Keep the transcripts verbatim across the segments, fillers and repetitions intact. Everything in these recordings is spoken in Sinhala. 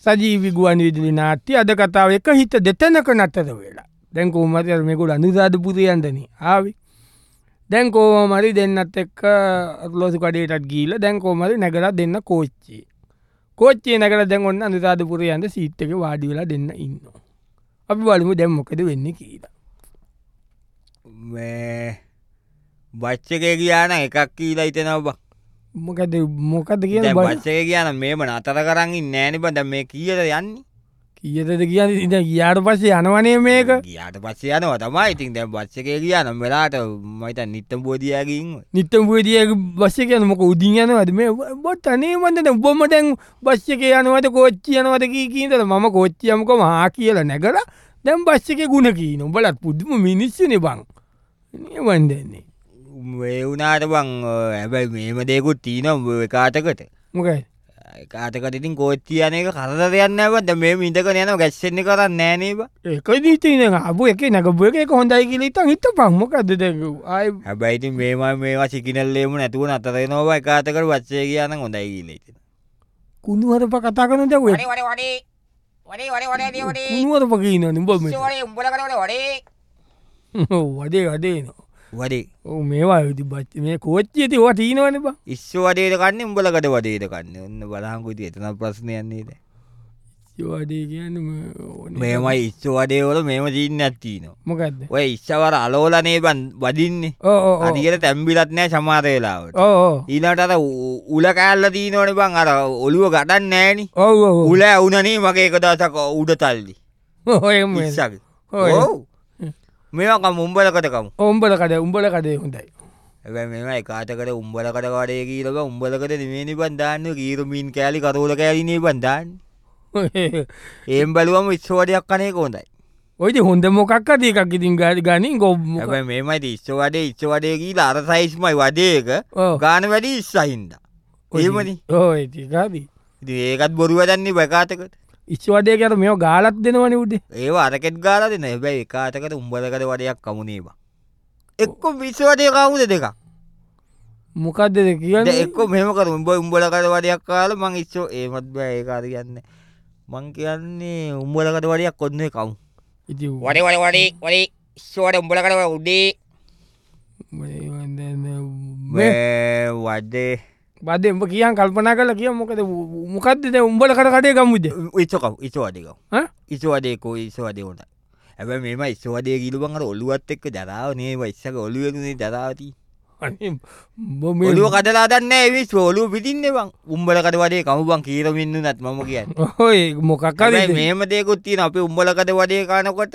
සජීවී ගුවන් විදුලි නාට්‍ය අද කතාව එක හිත දෙතැනක නතර වෙලා. දැන් කොහොමද මේගොල්ලෝ අනුරාධපුරේ යන්නනේ ආවේ. දැන් කොහොම හරි දෙන්නත් එක්ක අත්ලෝසු කඩේටත් ගිහිල්ලා දැන් කොහොම හරි නැගලා දෙන්න කෝච්චියේ. කෝච්චියේ නැගලා දැන් ඔන්න අනුරාධපුරේ යන්න සීට් එකේ වාඩි වෙලා දෙන්න ඉන්නවා. අපි බලමු දැන් මොකද වෙන්නේ කියලා. මේ බස් එකේ ගියා නම් එකක් කියලා හිතෙනවා බං. මොකද මොකද කියන්නේ බස් එකේ ගියා නම් මේම නතර කරන් ඉන්නේ නෑනේ බං. දැන් මේ කීයද යන්නේ? කීයටද කියන්නේ? දැන් ගියාට පස්සේ යනවනේ මේක. ගියාට පස්සේ යනවා තමයි. ඉතින් දැන් බස් එකේ ගියා නම් වෙලාවට මම හිතන්නේ නිත්තම් බෝධියාගේ ඉන්නවා. නිත්තම් බෝධියාගේ බස් එකේ යන මොක උඩින් යනවද මේ බොත් අනේ මන්ද දැන් බොම්ම දැන් බස් එකේ යනවද කෝච්චිය යනවද කී කී ඉඳලා මම කෝච්චිය යමුකම හා කියලා නැගලා දැන් බස් එකේ ගුණ කීන. උඹලත් පුදුම මිනිස්සුනේ බං. නේ වන්දන්නේ. මේ වුණාට බං හැබැයි මේම දෙයක්ත් තියෙනවා එකාටකට. මොකද? එකාටකට ඉතින් කෝච්චිය යන එක කරදරයක් නෑ බං. දැන් මේම ඉඳගෙන යනවා ගැස්සෙන්නේ කරන්නේ නෑ නේ බං. ඒකදී ඉතින් අබු එකේ නගබු එකේ හොඳයි කියලා ඉතින් හිතපන්. මොකද දැන් ආයි හැබැයි ඉතින් මේවා මේවා සිග්නල් එකම නැතුව නතර වෙනවා බං. එකාටකට බස් එකේ ගියා නම් හොඳයි කියලා ඉතින්. කුණුවරප කතා කරන දේ ඔය. වඩේ වඩේ වඩේ වඩේ වඩේ වඩේ වඩේ කුණුවරප කියනනේ උඹ මේ. වඩේ උඹලා කරන වඩේ ඔව් වඩේ වඩේ නෝ. වඩේ. ඔව් මේවා මේ කෝච්චියේ තිය ඔය තීනවනේ බං. ඉස්සෝ වඩේද කන්නේ උඹලකට වඩේද කන්නේ. ඔන්න බලහන්කෝ ඉතින් එතන ප්‍රශ්නයක් නේද. ඉස්සෝ වඩේ කියන්නේ මේමයි ඉස්සෝ වඩේ වල මේම සීන්නක් තියෙනවා. මොකද්ද? ඔය ඉස්සවර අලෝලනේ බං වදින්නේ. ඔව් ඔව්. හරියට තැම්බිලත් නෑ සමහර වෙලාවට. ඔව් ඔව්. ඊළඟට අර උල කෑල්ල තියෙනවනේ බං අර ඔළුව ගඩන්නේ නෑනේ. ඔව් ඔව්. උල ඇවුනනේ මගේ එක දවසක් උඩ තල්ලි. ඔය මේ. ඉස්සගේ. ඔව්. ඔව්. මේවා කම උඹලකට කම. උඹල කඩේ උඹල කඩේ හොඳයි. හැබැයි මේවා එකාටකට උඹලකට කඩේ කියලා බං උඹලකට නෙමෙයිනේ බං දාන්නේ කීරු මීන් කෑලි කරෝල කෑලි නේ බං දාන්නේ. එහෙන් බලුවම ඉස්සෝඩයක් කණේක හොඳයි. ඔය ඉතින් හොඳ මොකක් හරි එකක් ඉතින් ගානින් ගෝ. හැබැයි මේමයි ඉතින් ඉස්සෝඩේ ඉස්සෝඩේ කියලා අර සයිස්මයි වඩේ එක ගාන වැඩි ඉස්සහින්දා. එහෙමනේ. ඔය ඉතින් හරි. ඉතින් ඒකත් බොරු වැඩන්නේ බකාටකට. ඉස්සවඩේ කියලා මේව ගාලක් දෙනවනේ උඩේ. ඒව අරකෙත් ගාලා දෙන. හැබැයි එකාටකට උඹලකට වඩයක් කමුනේ බං. එක්ක ඉස්සවඩේ කවුද දෙකක්? මොකද්ද කියන්නේ? එක්ක මෙහෙම කරු උඹ උඹලකට වඩයක් කාලා මං ඉස්සෝ ඒවත් බෑ ඒක හරියන්නේ. මං කියන්නේ උඹලකට වඩයක් ඔන්නේ කමු. ඉතින් වඩේ වඩේ වඩේ වඩේ ඉස්සෝඩ උඹලා කරන උඩේ මේ වන්දන මේ වඩේ බදේ උඹ කියන් කල්පනා කරලා කියමු මොකද මොකද්ද දැන් උඹලා කඩ කඩේ ගමුද? ඉස්සෝ ඉස්සෝ වඩේ ගමු. ඈ? ඉස්සෝ වඩේ කෝ ඉස්සෝ වඩේ උන්ට. හැබැයි මේම ඉස්සෝ වඩේ කිලු බං අර ඔළුවත් එක්ක දරාව නේ ඒවා ඉස්සක ඔළුවේනේ දරාව තියෙන්නේ. අනේ උඹ මේ ඔළුව කඩලා දන්නේ නැහැ ඒ විශ්ව ඔළුව පිටින්නේ බං. උඹලකට වඩේ කමු බං කීර මින්නුනත් මම කියන්නේ. ඔය මොකක් හරි හැබැයි මේම දෙයක්ත් තියෙනවා. අපි උඹලකට වඩේ කනකොට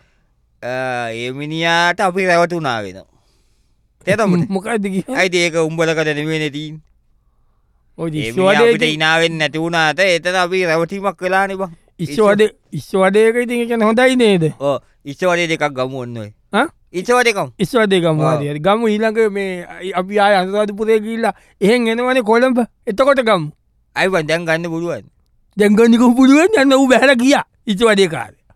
ඒ මිනිහාට අපි රැවටුණා වෙනවා. තේරුම්ද? මොකද්ද කියන්නේ? අයිති ඒක උඹලකට නෙමෙයිනේ තියෙන්නේ. ඔය ඒ මිනිහා අපිට ඉස්සවඩේ hina වෙන්නේ නැති වුණාට එතන අපි රැවටීමක් වෙලානේ බං. ඉස්සවඩේ ඉස්සවඩේ එක ඉතින් ඒ කියන්නේ හොඳයි නේද? ඔව් ඉස්සවඩේ දෙකක් ගමු ඔන්න ඔය. හා? ඉස්සවඩේ ගමු. ඉස්සවඩේ ගමු හරි හරි. ගමු ඊළඟ මේ අපි ආය අනුරාධපුරේ ගිහිල්ලා එහෙන් එනවනේ කොළඹ. එතකොට ගමු. අයි බං දැන් ගන්න පුළුවන්. දැන් ගන්න කොහොම පුළුවන්? යන්න ඌ බහැලා ගියා. ඉස්සවඩේ කාරේ.